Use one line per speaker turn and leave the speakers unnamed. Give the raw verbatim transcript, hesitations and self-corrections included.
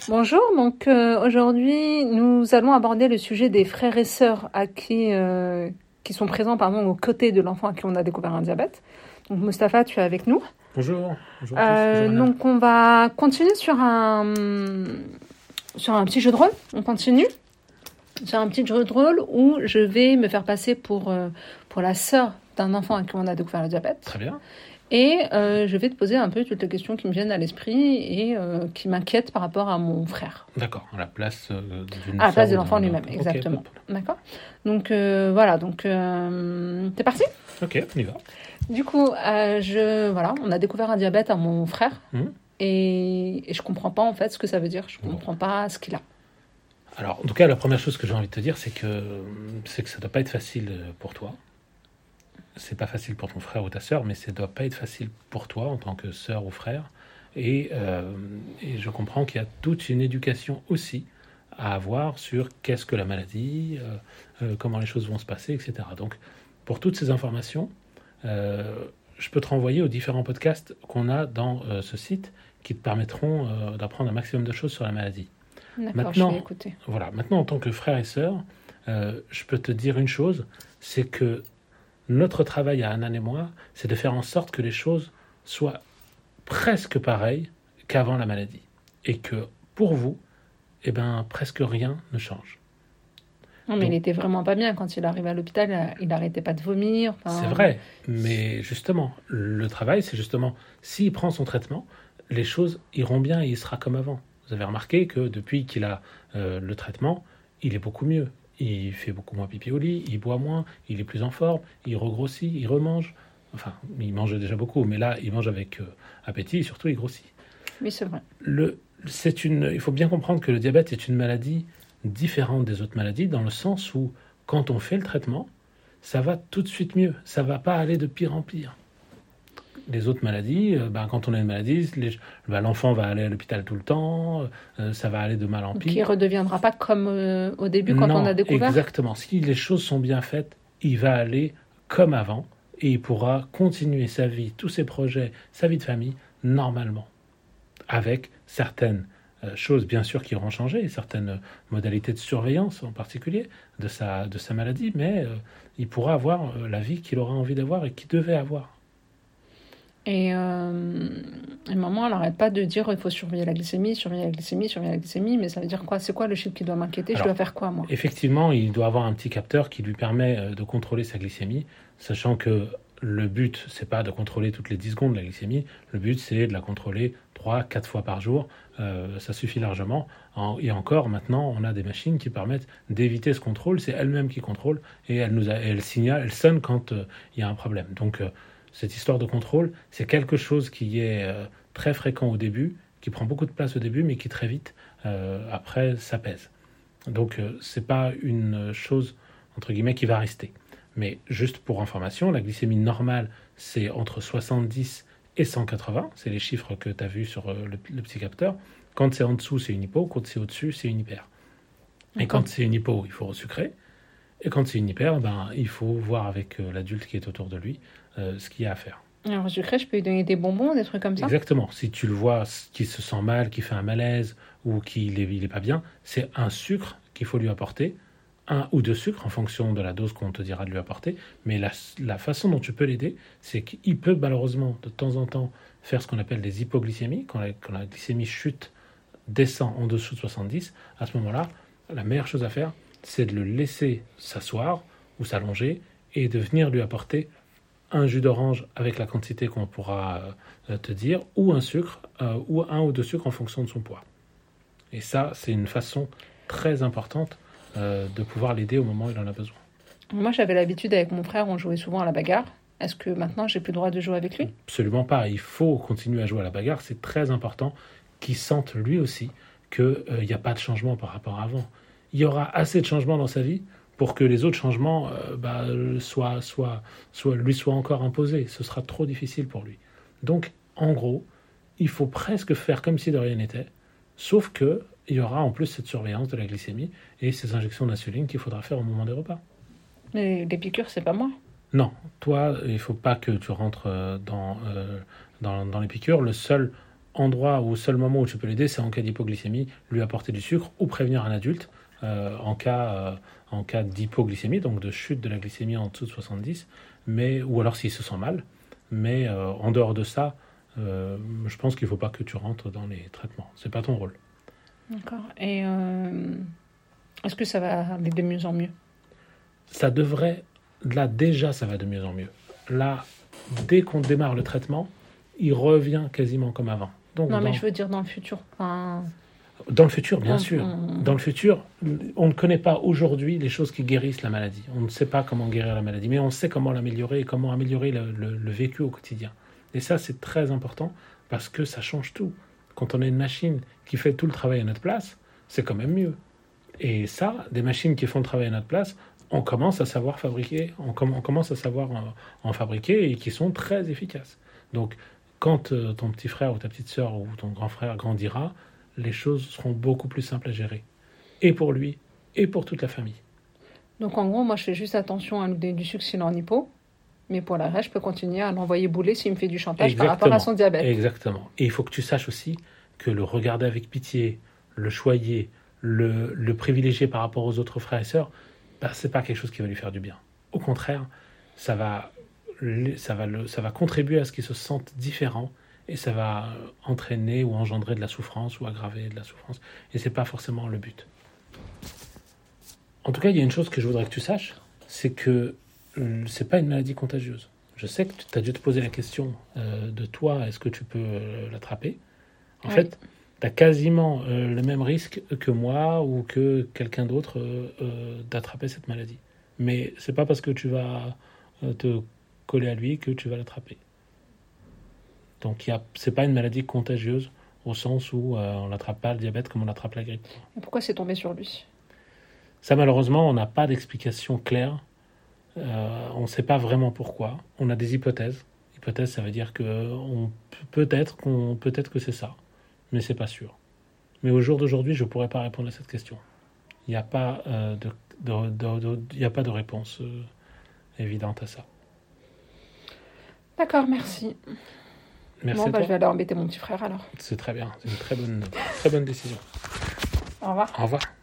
Bonjour, donc euh, aujourd'hui nous allons aborder le sujet des frères et sœurs à qui, euh, qui sont présents pardon, aux côtés de l'enfant à qui on a découvert un diabète. Donc Mustapha, tu es avec nous.
Bonjour, bonjour à tous,
Euh,
bonjour Anna.
donc on va continuer sur un, sur un petit jeu de rôle, on continue. Sur un petit jeu de rôle où je vais me faire passer pour, euh, pour la sœur d'un enfant à qui on a découvert le diabète.
Très bien.
Et euh, je vais te poser un peu toutes les questions qui me viennent à l'esprit et euh, qui m'inquiètent par rapport à mon frère.
D'accord, à la place euh, d'une
À la place de
sœur ou
l'enfant
d'un-
lui-même,
Ok,
exactement.
pas de problème.
D'accord. Donc euh, voilà, donc euh, t'es parti.
Ok, on y va.
Du coup, euh, je voilà, on a découvert un diabète à mon frère
Mhm.
et, et je comprends pas en fait ce que ça veut dire. Je
Bon.
comprends pas ce qu'il a.
Alors, en tout cas, la première chose que j'ai envie de te dire, c'est que, c'est que ça ne doit pas être facile pour toi. C'est pas facile pour ton frère ou ta sœur, mais ça ne doit pas être facile pour toi en tant que sœur ou frère. Et, euh, et je comprends qu'il y a toute une éducation aussi à avoir sur qu'est-ce que la maladie, euh, euh, comment les choses vont se passer, et cetera. Donc, pour toutes ces informations, euh, je peux te renvoyer aux différents podcasts qu'on a dans euh, ce site qui te permettront euh, d'apprendre un maximum de choses sur la maladie.
D'accord,
Maintenant-
je vais écouter.
Voilà, maintenant en tant que frère et sœur, euh, je peux te dire une chose, c'est que notre travail à Anan et moi, c'est de faire en sorte que les choses soient presque pareilles qu'avant la maladie. Et que pour vous, eh ben, presque rien ne change.
Non, mais
Donc-
il était vraiment pas bien quand il arrivait à l'hôpital. Il arrêtait pas de vomir. enfin,
C'est vrai, mais justement, le travail, c'est justement, s'il prend son traitement, les choses iront bien et il sera comme avant. Vous avez remarqué que depuis qu'il a euh, le traitement, il est beaucoup mieux. Il fait beaucoup moins pipi au lit, il boit moins, il est plus en forme, il regrossit, il remange. Enfin, il mange déjà beaucoup, mais là, il mange avec euh, appétit et surtout, il grossit.
Oui, c'est vrai.
Le, c'est une, il faut bien comprendre que le diabète est une maladie différente des autres maladies dans le sens où, quand on fait le traitement, ça va tout de suite mieux. Ça va pas aller de pire en pire. Les autres maladies, euh, ben, quand on a une maladie, les- ben, l'enfant va aller à l'hôpital tout le temps, euh, ça va aller de mal en
Donc il
pire.
redeviendra pas comme euh, au début quand
Non,
on a découvert.
exactement. Si les choses sont bien faites, il va aller comme avant et il pourra continuer sa vie, tous ses projets, sa vie de famille, normalement. Avec certaines euh, choses, bien sûr, qui auront changé, certaines modalités de surveillance en particulier de sa, de sa maladie, mais euh, il pourra avoir euh, la vie qu'il aura envie d'avoir et qu'il devait avoir.
Et, euh, et maman, elle n'arrête pas de dire il faut surveiller la glycémie, surveiller la glycémie, surveiller la glycémie. Mais ça veut dire quoi? C'est quoi le chiffre qui doit m'inquiéter? Je
Alors,
dois faire quoi, moi?
Effectivement, il doit avoir un petit capteur qui lui permet euh, de contrôler sa glycémie, sachant que le but, c'est pas de contrôler toutes les dix secondes la glycémie, le but, c'est de la contrôler trois, quatre fois par jour, euh, ça suffit largement. En- et encore, maintenant, on a des machines qui permettent d'éviter ce contrôle, c'est elle-même qui contrôle, et elle nous a, elle signale, elle sonne quand euh, il y a un problème. Donc, euh, cette histoire de contrôle, c'est quelque chose qui est euh, très fréquent au début, qui prend beaucoup de place au début, mais qui très vite, euh, après, s'apaise. Donc, euh, c'est pas une chose, entre guillemets, qui va rester. Mais juste pour information, la glycémie normale, c'est entre soixante-dix et cent quatre-vingts. C'est les chiffres que tu as vus sur euh, le, le petit capteur. Quand c'est en dessous, c'est une hypo. Quand c'est au-dessus, c'est une hyper. Et
D'accord.
quand c'est une hypo, il faut resucrer. Et quand c'est une hyper, ben, il faut voir avec euh, l'adulte qui est autour de lui euh, ce qu'il y a à faire.
Alors, sucré, je peux lui donner des bonbons, des trucs comme ça?
Exactement. Si tu le vois qui se sent mal, qui fait un malaise ou qu'il est, il est pas bien, c'est un sucre qu'il faut lui apporter, un ou deux sucres en fonction de la dose qu'on te dira de lui apporter. Mais la, la façon dont tu peux l'aider, c'est qu'il peut malheureusement de temps en temps faire ce qu'on appelle des hypoglycémies, quand la, quand la glycémie chute, descend en dessous de soixante-dix. À ce moment-là, la meilleure chose à faire, c'est de le laisser s'asseoir ou s'allonger et de venir lui apporter un jus d'orange avec la quantité qu'on pourra euh, te dire, ou un sucre, euh, ou un ou deux sucres en fonction de son poids. Et ça, c'est une façon très importante euh, de pouvoir l'aider au moment où il en a besoin.
Moi, j'avais l'habitude avec mon frère, on jouait souvent à la bagarre. Est-ce que maintenant, j'ai plus le droit de jouer avec lui?
Absolument pas. Il faut continuer à jouer à la bagarre. C'est très important qu'il sente lui aussi qu'il euh, n'y a pas de changement par rapport à avant. Il y aura assez de changements dans sa vie pour que les autres changements euh, bah, soient, soient, soient, lui soient encore imposés. Ce sera trop difficile pour lui. Donc, en gros, il faut presque faire comme si de rien n'était, sauf que il y aura en plus cette surveillance de la glycémie et ces injections d'insuline qu'il faudra faire au moment des repas.
Mais les piqûres, c'est pas moi.
Non, toi, il ne faut pas que tu rentres euh, dans, euh, dans, dans les piqûres. Le seul endroit ou seul moment où tu peux l'aider, c'est en cas d'hypoglycémie, lui apporter du sucre ou prévenir un adulte euh, en cas, euh, en cas d'hypoglycémie, donc de chute de la glycémie en dessous de soixante-dix, mais, ou alors s'il se sent mal. Mais euh, en dehors de ça, euh, je pense qu'il ne faut pas que tu rentres dans les traitements. Ce n'est pas ton rôle.
D'accord. Et euh, est-ce que ça va aller de mieux en mieux?
Ça devrait... Là, déjà, ça va de mieux en mieux. Là, dès qu'on démarre le traitement, il revient quasiment comme avant. Donc,
non,
dans...
mais je veux dire dans le futur. Enfin...
Dans le futur, bien
on,
sûr.
On...
Dans le futur, on ne connaît pas aujourd'hui les choses qui guérissent la maladie. On ne sait pas comment guérir la maladie, mais on sait comment l'améliorer et comment améliorer le, le, le vécu au quotidien. Et ça, c'est très important parce que ça change tout. Quand on a une machine qui fait tout le travail à notre place, c'est quand même mieux. Et ça, des machines qui font le travail à notre place, on commence à savoir fabriquer, on, com- on commence à savoir en, en fabriquer et qui sont très efficaces. Donc, quand euh, ton petit frère ou ta petite sœur ou ton grand frère grandira, les choses seront beaucoup plus simples à gérer. Et pour lui, et pour toute la famille.
Donc en gros, moi je fais juste attention à lui donner du sucre s'il est en hypo, mais pour la reste, je peux continuer à l'envoyer bouler s'il me fait du chantage
Exactement.
par rapport à son diabète.
Exactement. Et il faut que tu saches aussi que le regarder avec pitié, le choyer, le, le privilégier par rapport aux autres frères et sœurs, bah, c'est pas quelque chose qui va lui faire du bien. Au contraire, ça va, ça va, le, ça va contribuer à ce qu'il se sente différent. Et ça va entraîner ou engendrer de la souffrance ou aggraver de la souffrance. Et ce n'est pas forcément le but. En tout cas, il y a une chose que je voudrais que tu saches, c'est que euh, ce n'est pas une maladie contagieuse. Je sais que tu as dû te poser la question euh, de toi, est-ce que tu peux euh, l'attraper? En oui. fait, tu as quasiment euh, le même risque que moi ou que quelqu'un d'autre euh, euh, d'attraper cette maladie. Mais ce n'est pas parce que tu vas euh, te coller à lui que tu vas l'attraper. Donc, ce n'est pas une maladie contagieuse au sens où euh, on n'attrape pas le diabète comme on attrape la grippe.
Et pourquoi c'est tombé sur lui?
Ça, malheureusement, on n'a pas d'explication claire. Euh, on ne sait pas vraiment pourquoi. On a des hypothèses. Hypothèse, ça veut dire que on, peut-être, qu'on, peut-être que c'est ça, mais ce n'est pas sûr. Mais au jour d'aujourd'hui, je ne pourrais pas répondre à cette question. Il n'y a pas euh, de, de, de, de, de, y a pas de réponse euh, évidente à ça.
D'accord, merci.
Merci
bon, bah, je vais aller embêter mon petit frère alors.
C'est très bien, c'est une très bonne, très bonne décision.
Au revoir.
Au revoir.